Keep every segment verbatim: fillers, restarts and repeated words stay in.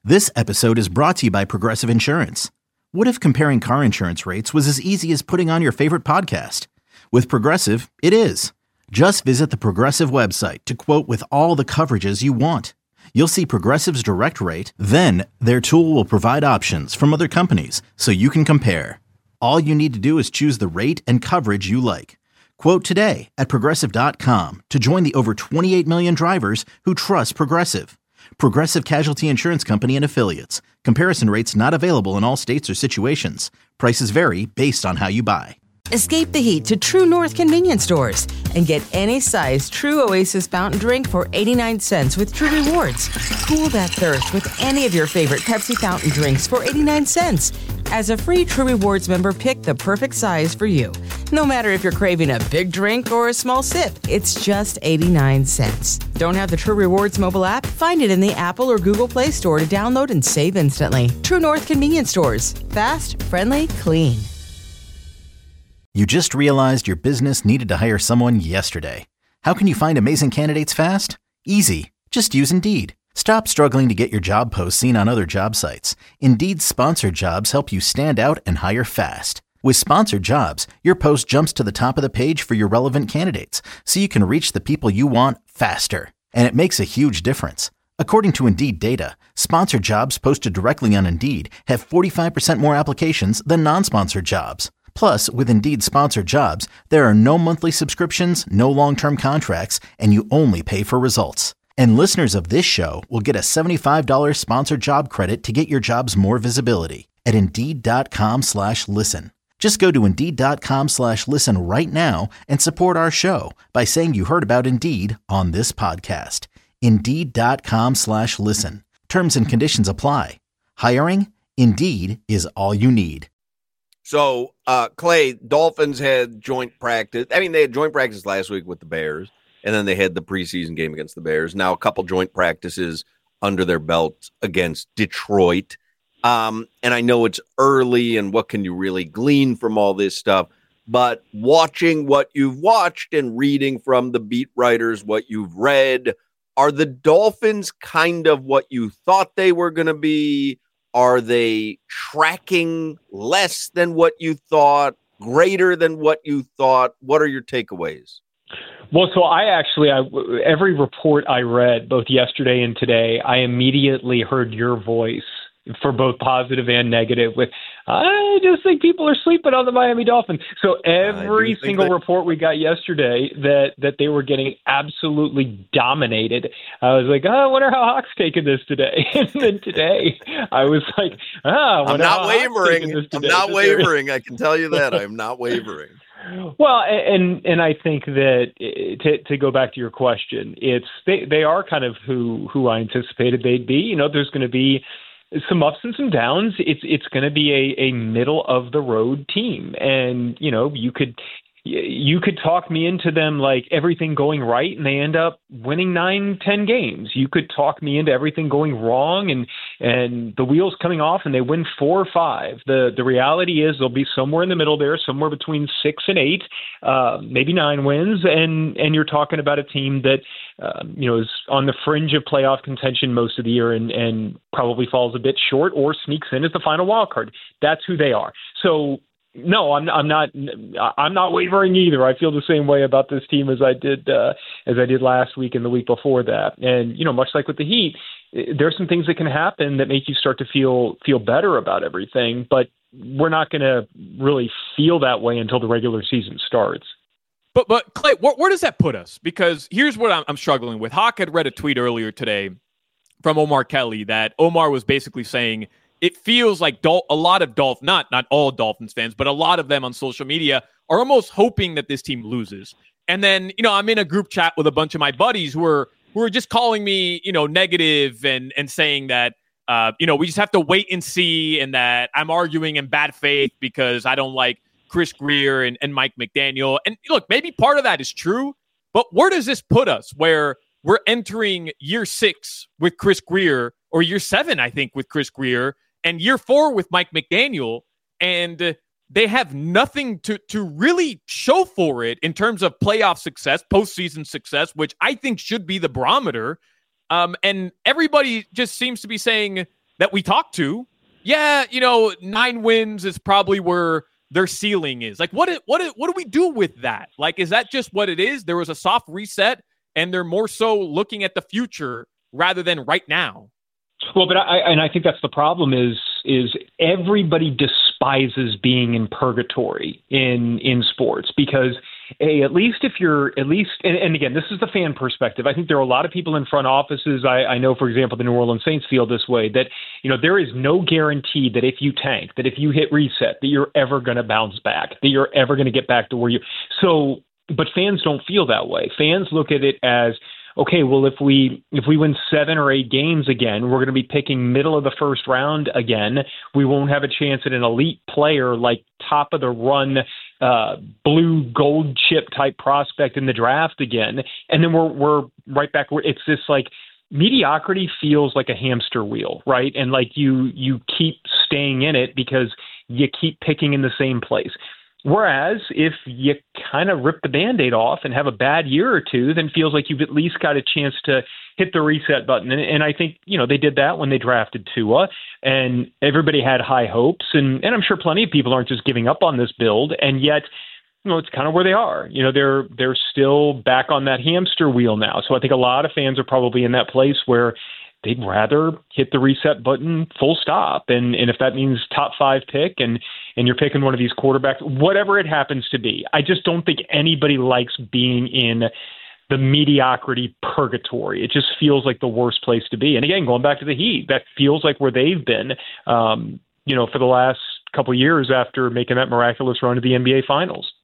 This episode is brought to you by Progressive Insurance. What if comparing car insurance rates was as easy as putting on your favorite podcast? With Progressive, it is. Just visit the Progressive website to quote with all the coverages you want. You'll see Progressive's direct rate, then their tool will provide options from other companies so you can compare. All you need to do is choose the rate and coverage you like. Quote today at progressive dot com to join the over twenty-eight million drivers who trust Progressive. Progressive Casualty Insurance Company and Affiliates. Comparison rates not available in all states or situations. Prices vary based on how you buy. Escape the heat to True North convenience stores and get any size True Oasis fountain drink for eighty-nine cents with True Rewards. Cool that thirst with any of your favorite Pepsi fountain drinks for eighty-nine cents. As a free True Rewards member, pick the perfect size for you. No matter if you're craving a big drink or a small sip, it's just eighty-nine cents. Don't have the True Rewards mobile app? Find it in the Apple or Google Play Store to download and save instantly. True North convenience stores. Fast, friendly, clean. You just realized your business needed to hire someone yesterday. How can you find amazing candidates fast? Easy. Just use Indeed. Stop struggling to get your job posts seen on other job sites. Indeed's sponsored jobs help you stand out and hire fast. With sponsored jobs, your post jumps to the top of the page for your relevant candidates, so you can reach the people you want faster. And it makes a huge difference. According to Indeed data, sponsored jobs posted directly on Indeed have forty-five percent more applications than non-sponsored jobs. Plus, with Indeed sponsored jobs, there are no monthly subscriptions, no long-term contracts, and you only pay for results. And listeners of this show will get a seventy-five dollars sponsored job credit to get your jobs more visibility at Indeed.com slash listen. Just go to Indeed.com slash listen right now and support our show by saying you heard about Indeed on this podcast. Indeed.com slash listen. Terms and conditions apply. Hiring? Indeed is all you need. So, uh, Clay, Dolphins had joint practice. I mean, they had joint practice last week with the Bears, and then they had the preseason game against the Bears. Now a couple joint practices under their belt against Detroit. Um, and I know it's early, and what can you really glean from all this stuff? But watching what you've watched and reading from the beat writers, what you've read, are the Dolphins kind of what you thought they were going to be? Are they tracking less than what you thought, greater than what you thought? What are your takeaways? Well, so I actually, I, every report I read, both yesterday and today, I immediately heard your voice for both positive and negative with, I just think people are sleeping on the Miami Dolphins. So every single that- report we got yesterday that, that they were getting absolutely dominated, I was like, oh, I wonder how Hawks taking this today. And then today I was like, ah, I'm not wavering. I'm not wavering. I can tell you that. I'm not wavering. Well, and and I think that to to go back to your question, it's they, they are kind of who who I anticipated they'd be. You know, there's going to be some ups and some downs. It's it's going to be a, a middle of the road team, and you know you could you could talk me into them like everything going right, and they end up winning nine, ten games. You could talk me into everything going wrong, and and the wheels coming off, and they win four or five. The the reality is they'll be somewhere in the middle there, somewhere between six and eight, uh, maybe nine wins, and and you're talking about a team that uh, you know is on the fringe of playoff contention most of the year, and and probably falls a bit short or sneaks in as the final wild card. That's who they are. So. No, I'm I'm not I'm not wavering either. I feel the same way about this team as I did uh, as I did last week and the week before that. And you know, much like with the Heat, there's some things that can happen that make you start to feel feel better about everything. But we're not going to really feel that way until the regular season starts. But but Clay, where, where does that put us? Because here's what I'm, I'm struggling with. Hawk had read a tweet earlier today from Omar Kelly that Omar was basically saying, it feels like Dol- a lot of Dolphins, not not all Dolphins fans, but a lot of them on social media are almost hoping that this team loses. And then, you know, I'm in a group chat with a bunch of my buddies who are who are just calling me, you know, negative and and saying that, uh, you know, we just have to wait and see, and that I'm arguing in bad faith because I don't like Chris Grier and, and Mike McDaniel. And look, maybe part of that is true, but where does this put us? Where we're entering year six with Chris Grier, or year seven, I think, with Chris Grier, and year four with Mike McDaniel, and uh, they have nothing to to really show for it in terms of playoff success, postseason success, which I think should be the barometer. Um, and everybody just seems to be saying that we talk to, yeah, you know, nine wins is probably where their ceiling is. Like, what, what, what do we do with that? Like, is that just what it is? There was a soft reset and they're more so looking at the future rather than right now. Well, but I, and I think that's the problem is, is everybody despises being in purgatory in, in sports because hey, at least if you're at least, and, and again, this is the fan perspective. I think there are a lot of people in front offices. I, I know, for example, the New Orleans Saints feel this way that, you know, there is no guarantee that if you tank, that if you hit reset, that you're ever going to bounce back, that you're ever going to get back to where you, so, but fans don't feel that way. Fans look at it as, okay, well, if we if we win seven or eight games again, we're going to be picking middle of the first round again. We won't have a chance at an elite player like top of the run, uh, blue gold chip type prospect in the draft again. And then we're we're right back where it's this like mediocrity feels like a hamster wheel, right? And like you you keep staying in it because you keep picking in the same place. Whereas if you kind of rip the Band-Aid off and have a bad year or two, then feels like you've at least got a chance to hit the reset button. And, and I think, you know, they did that when they drafted Tua, and everybody had high hopes. And, and I'm sure plenty of people aren't just giving up on this build. And yet, you know, it's kind of where they are. You know, they're they're still back on that hamster wheel now. So I think a lot of fans are probably in that place where they'd rather hit the reset button full stop. And and if that means top five pick and, and you're picking one of these quarterbacks, whatever it happens to be, I just don't think anybody likes being in the mediocrity purgatory. It just feels like the worst place to be. And again, going back to the Heat, that feels like where they've been, um, you know, for the last couple of years after making that miraculous run to the N B A Finals.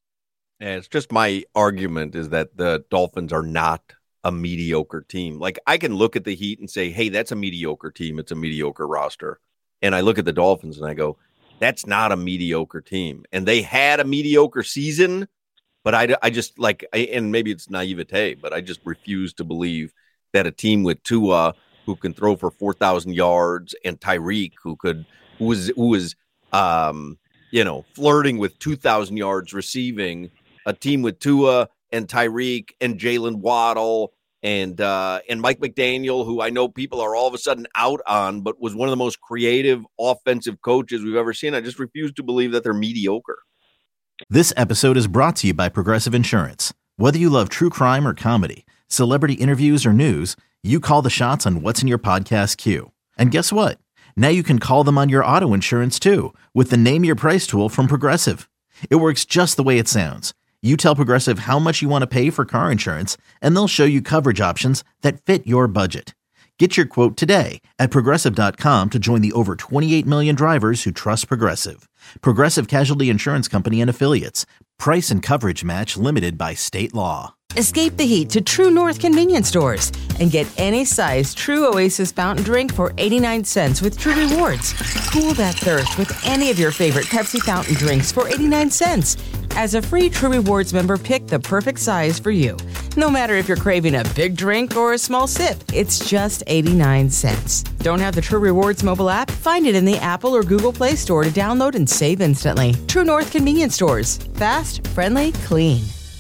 Yeah, it's just my argument is that the Dolphins are not a mediocre team. Like I can look at the Heat and say, hey, that's a mediocre team. It's a mediocre roster. And I look at the Dolphins and I go, that's not a mediocre team. And they had a mediocre season, but I, I just like, I, and maybe it's naivete, but I just refuse to believe that a team with Tua who can throw for four thousand yards and Tyreek who could, who was, who was, um, you know, flirting with two thousand yards receiving, a team with Tua and Tyreek and Jalen Waddle and uh, and Mike McDaniel, who I know people are all of a sudden out on, but was one of the most creative offensive coaches we've ever seen. I just refuse to believe that they're mediocre. This episode is brought to you by Progressive Insurance. Whether you love true crime or comedy, celebrity interviews or news, you call the shots on what's in your podcast queue. And guess what? Now you can call them on your auto insurance too with the Name Your Price tool from Progressive. It works just the way it sounds. You tell Progressive how much you want to pay for car insurance, and they'll show you coverage options that fit your budget. Get your quote today at Progressive dot com to join the over twenty-eight million drivers who trust Progressive. Progressive Casualty Insurance Company and Affiliates. Price and coverage match limited by state law. Escape the heat to True North convenience stores and get any size True Oasis fountain drink for eighty-nine cents with True Rewards. Cool that thirst with any of your favorite Pepsi fountain drinks for eighty-nine cents. As a free True Rewards member, pick the perfect size for you. No matter if you're craving a big drink or a small sip, it's just eighty-nine cents. Don't have the True Rewards mobile app? Find it in the Apple or Google Play Store to download and save instantly. True North convenience stores. Fast, friendly, clean.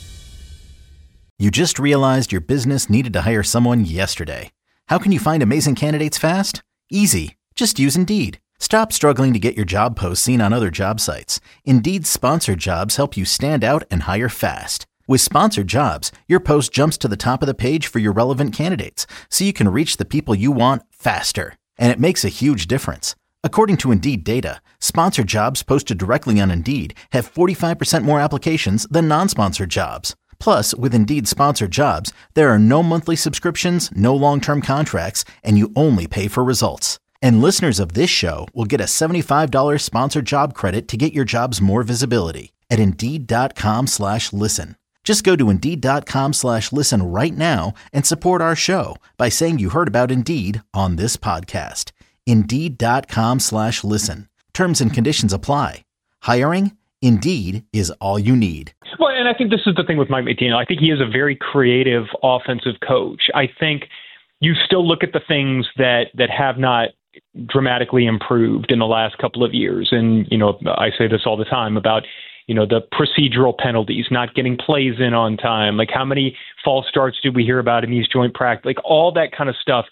You just realized your business needed to hire someone yesterday. How can you find amazing candidates fast? Easy. Just use Indeed. Stop struggling to get your job posts seen on other job sites. Indeed's sponsored jobs help you stand out and hire fast. With sponsored jobs, your post jumps to the top of the page for your relevant candidates, so you can reach the people you want faster. And it makes a huge difference. According to Indeed data, sponsored jobs posted directly on Indeed have forty-five percent more applications than non-sponsored jobs. Plus, with Indeed sponsored jobs, there are no monthly subscriptions, no long-term contracts, and you only pay for results. And listeners of this show will get a seventy-five dollars sponsored job credit to get your jobs more visibility at Indeed.com slash listen. Just go to Indeed.com slash listen right now and support our show by saying you heard about Indeed on this podcast. Indeed.com slash listen. Terms and conditions apply. Hiring? Indeed is all you need. Well, and I think this is the thing with Mike McDaniel. I think he is a very creative offensive coach. I think you still look at the things that, that have not dramatically improved in the last couple of years. And, you know, I say this all the time about, you know, the procedural penalties, not getting plays in on time. Like how many false starts did we hear about in these joint practice? Like all that kind of stuff.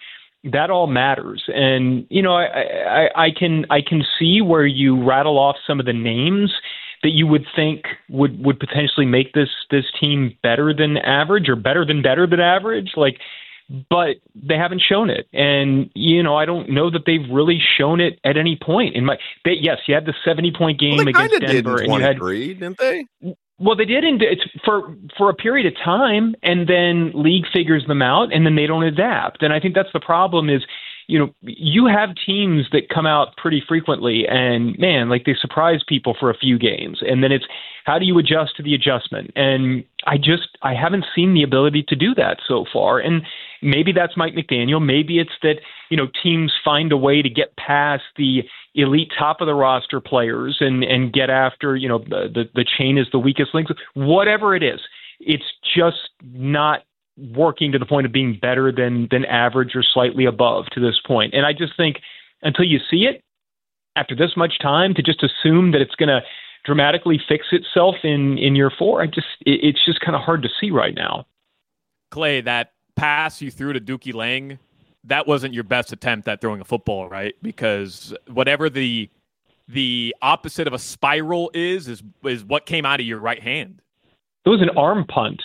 that all matters. And, you know, I, I, I can I can see where you rattle off some of the names that you would think would, would potentially make this this team better than average or better than better than average. Like, but they haven't shown it. And, you know, I don't know that they've really shown it at any point in my, they, yes, you had the seventy point game well, they against Denver did in and you had, didn't they? Well, they did in, it's for, for a period of time, and then league figures them out and then they don't adapt. And I think that's the problem is, you know, you have teams that come out pretty frequently and man, like they surprise people for a few games. And then it's, how do you adjust to the adjustment? And I just, I haven't seen the ability to do that so far. And maybe that's Mike McDaniel. Maybe it's that, you know, teams find a way to get past the elite top of the roster players and, and get after, you know, the, the, the chain is the weakest link. Whatever it is, it's just not working to the point of being better than than average or slightly above to this point. And I just think until you see it, after this much time, to just assume that it's going to dramatically fix itself in, in year four, I just it, it's just kind of hard to see right now. Clay, that pass you threw to Dookie Lang, that wasn't your best attempt at throwing a football, right? Because whatever the the opposite of a spiral is, is is what came out of your right hand. It was an arm punt.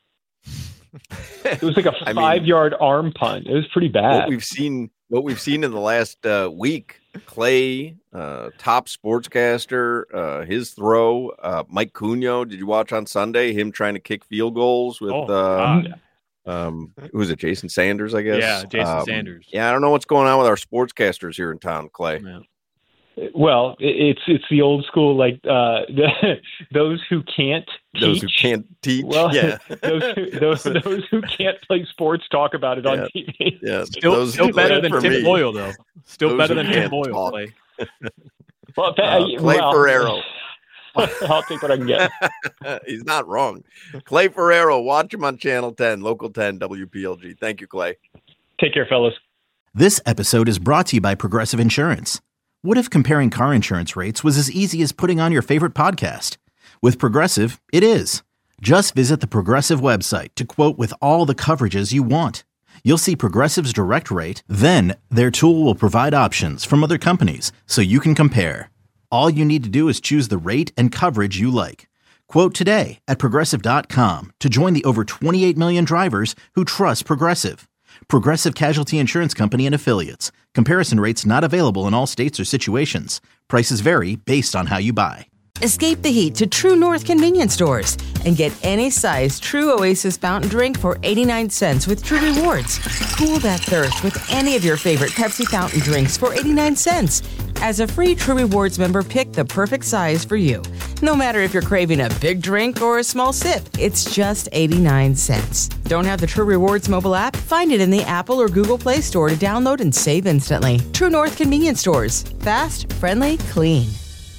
It was like a I five-yard mean, arm punt. It was pretty bad. What we've seen, what we've seen in the last uh, week, Clay, uh, top sportscaster, uh, his throw, uh, Mike Cugno. Did you watch on Sunday him trying to kick field goals with? Oh, uh, um, who was it? Jason Sanders, I guess. Yeah, Jason um, Sanders. Yeah, I don't know what's going on with our sportscasters here in town, Clay. Yeah. Well, it's it's the old school, like uh, the, those who can't teach. Those who can't teach. Well, yeah. those, who, those, those who can't play sports talk about it on yeah. T V. Yeah, still, those, still better than Tim me. Boyle, though. Still Those better than Tim can't Boyle, talk. Clay. Well, uh, Clay well, Ferrero. I'll take what I can get. He's not wrong. Clay Ferrero, watch him on Channel ten, Local ten, W P L G. Thank you, Clay. Take care, fellas. This episode is brought to you by Progressive Insurance. What if comparing car insurance rates was as easy as putting on your favorite podcast? With Progressive, it is. Just visit the Progressive website to quote with all the coverages you want. You'll see Progressive's direct rate, then their tool will provide options from other companies so you can compare. All you need to do is choose the rate and coverage you like. Quote today at Progressive dot com to join the over twenty-eight million drivers who trust Progressive. Progressive Casualty Insurance Company and Affiliates. Comparison rates not available in all states or situations. Prices vary based on how you buy. Escape the heat to True North convenience stores and get any size True Oasis fountain drink for eighty-nine cents with True Rewards. Cool that thirst with any of your favorite Pepsi fountain drinks for eighty-nine cents. As a free True Rewards member, pick the perfect size for you. No matter if you're craving a big drink or a small sip, it's just eighty-nine cents. Don't have the True Rewards mobile app? Find it in the Apple or Google Play Store to download and save instantly. True North convenience stores. Fast, friendly, clean.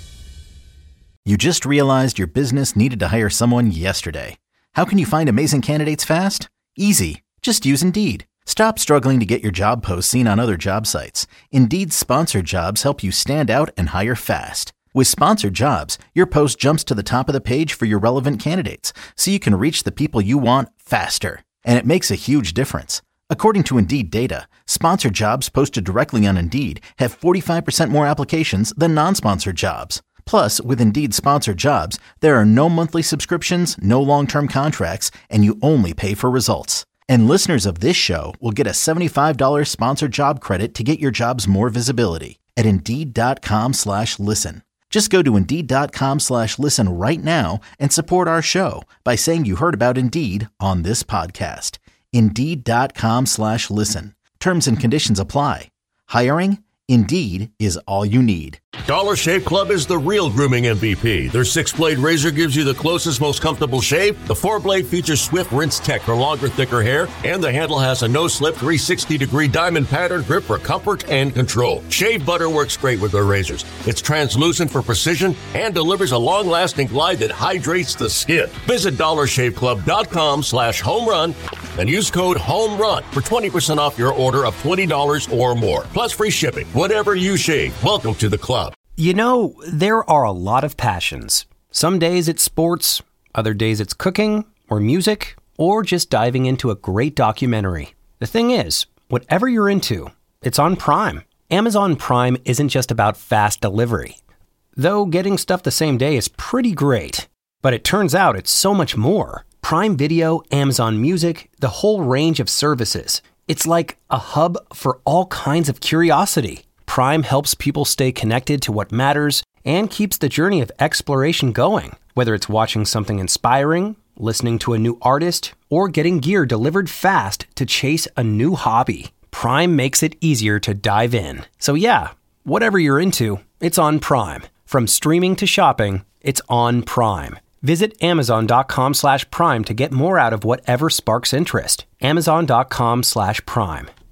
You just realized your business needed to hire someone yesterday. How can you find amazing candidates fast? Easy. Just use Indeed. Stop struggling to get your job posts seen on other job sites. Indeed's sponsored jobs help you stand out and hire fast. With sponsored jobs, your post jumps to the top of the page for your relevant candidates, so you can reach the people you want faster. And it makes a huge difference. According to Indeed data, sponsored jobs posted directly on Indeed have forty-five percent more applications than non-sponsored jobs. Plus, with Indeed sponsored jobs, there are no monthly subscriptions, no long-term contracts, and you only pay for results. And listeners of this show will get a seventy-five dollars sponsored job credit to get your jobs more visibility at Indeed.com slash listen. Just go to Indeed.com slash listen right now and support our show by saying you heard about Indeed on this podcast. Indeed.com slash listen. Terms and conditions apply. Hiring? Indeed is all you need. Dollar Shave Club is the real grooming M V P. Their six-blade razor gives you the closest, most comfortable shave. The four-blade features swift rinse tech for longer, thicker hair. And the handle has a no-slip three sixty degree diamond pattern grip for comfort and control. Shave butter works great with their razors. It's translucent for precision and delivers a long-lasting glide that hydrates the skin. Visit dollar shave club dot com slash home run and use code HOMERUN for twenty percent off your order of twenty dollars or more. Plus free shipping. Whatever you shave, welcome to the club. You know, there are a lot of passions. Some days it's sports, other days it's cooking, or music, or just diving into a great documentary. The thing is, whatever you're into, It's on Prime. Amazon Prime isn't just about fast delivery. Though getting stuff the same day is pretty great. But it turns out it's so much more. Prime Video, Amazon Music, the whole range of services. It's like a hub for all kinds of curiosity. Prime helps people stay connected to what matters and keeps the journey of exploration going. Whether it's watching something inspiring, listening to a new artist, or getting gear delivered fast to chase a new hobby, Prime makes it easier to dive in. So yeah, whatever you're into, it's on Prime. From streaming to shopping, it's on Prime. Visit amazon.com slash prime to get more out of whatever sparks interest. Amazon.com slash prime.